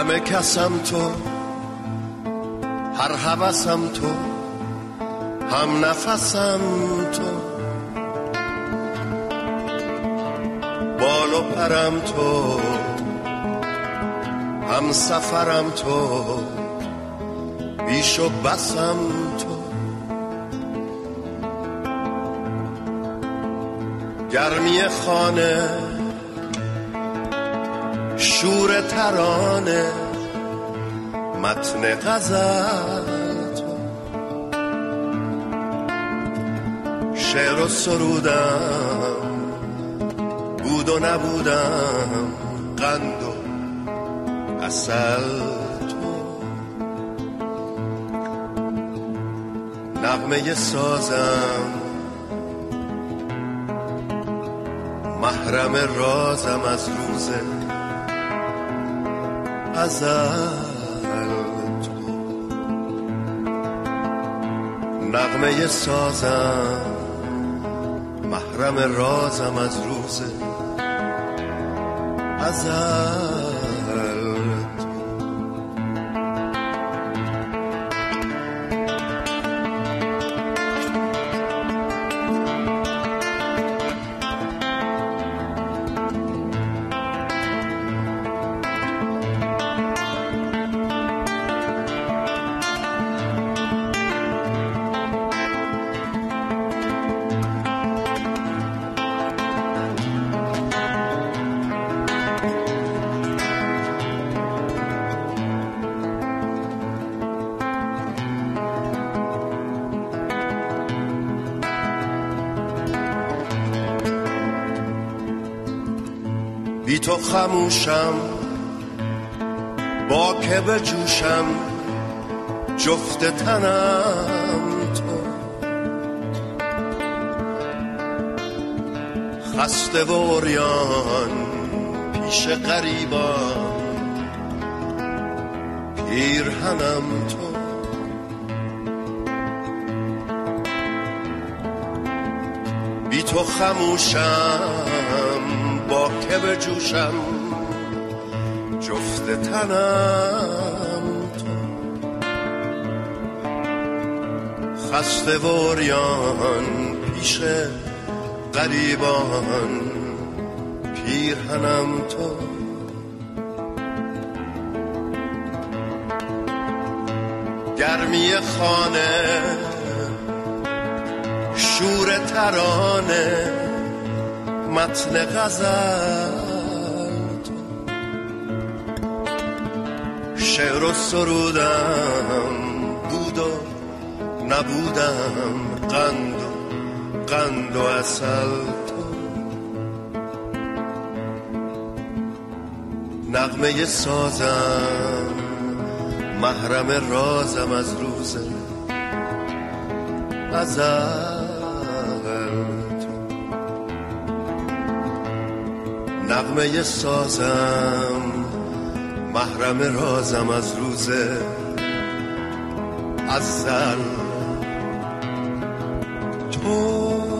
همه کسم تو، هر هوسم تو، هم نفسم تو، بال و پرم تو، هم سفرم تو، بیش و بسم تو، گرمی خانه، شور ترانه، متن غزل تو، شعر و سرودم، بود و نبودم، قند و عسل تو، نغمه سازم، محرم رازم از روز ازل تو، نغمه سازم، محرم رازم از روز ازل. بی تو خموشم، با که بجوشم، جفت تنم تو، خسته و عریان پیش غریبان، پیرهنم تو، بی تو خموشم، با که بجوشم، جفت تنم تو، خسته و عریان پیش غریبان، پیرهنم تو، گرمی خانه، شور ترانه، متن غزل تو، شعر و سرودم، بود و نبودم، قند و عسل تو، نغمه سازم، محرم رازم از روز ازل تو، نغمه سازم، محرم رازم از روز ازل تو.